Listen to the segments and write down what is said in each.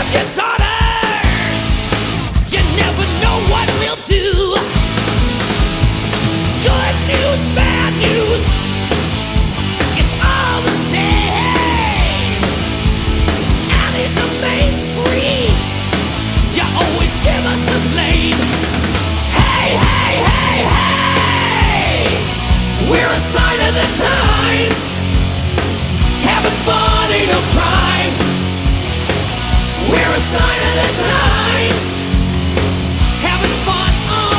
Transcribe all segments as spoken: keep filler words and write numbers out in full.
your daughters. You never know what we'll do. Good news, bad news, it's all the same. Alleys and main streets, you always give us the blame. Hey, hey, hey, hey, we're a sign of the times. Having fun ain't no crime. We're a sign of the times. Having fun,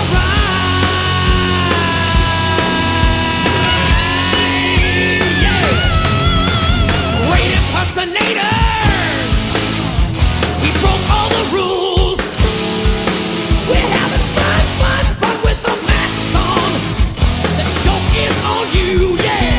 alright. Yeah. Great impersonators, we broke all the rules. We're having fun, fun, fun with the masks on. The joke is on you, yeah.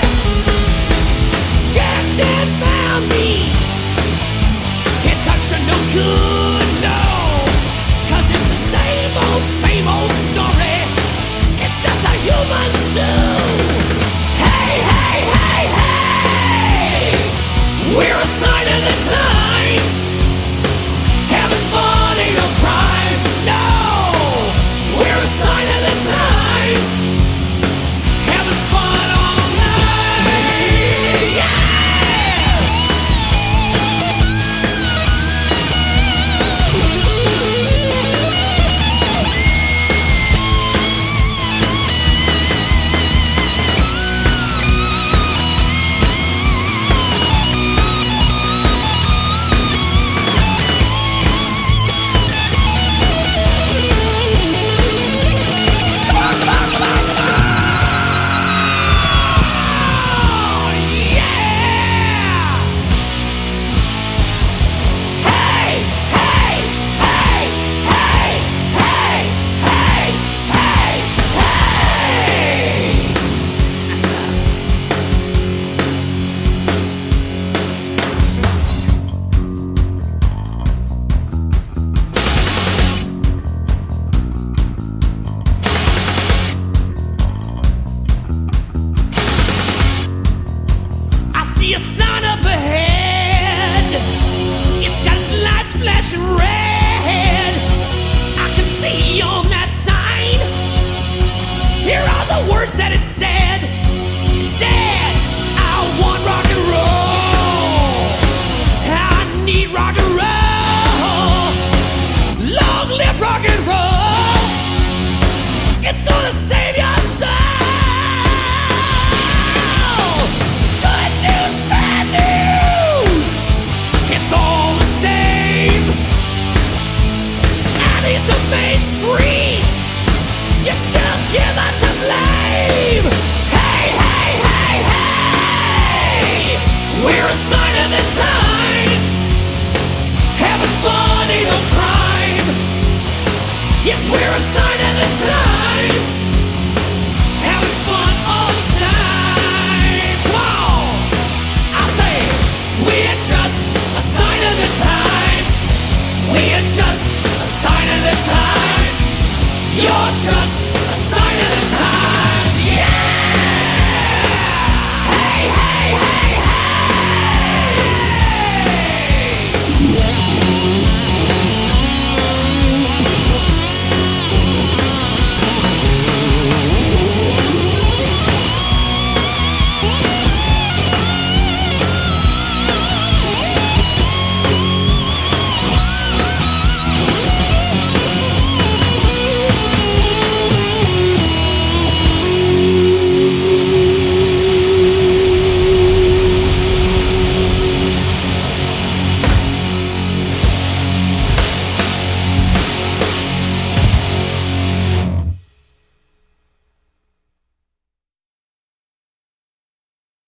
Captain found me. Can't touch you no good, no. Cause it's the same old, same old story. It's just a human zoo. Hey, hey, hey, hey, we're a sign of the times. Having fun ain't no crime, no. We're a sign of the times. Having fun all night, yeah. See a sign up ahead. It's got its lights flashing red. I can see on that sign. Here are the words that it said. It said, I want rock and roll. I need rock and roll. Long live rock and roll. It's gonna save your soul. Main streets, you still give us a blame. Hey, hey, hey, hey, we're a sign of the times. Having fun ain't no crime. Yes, we're a sign of the times. Having fun all the time. Come on, I say, we're just a sign of the times. We're just sign of the times. You're just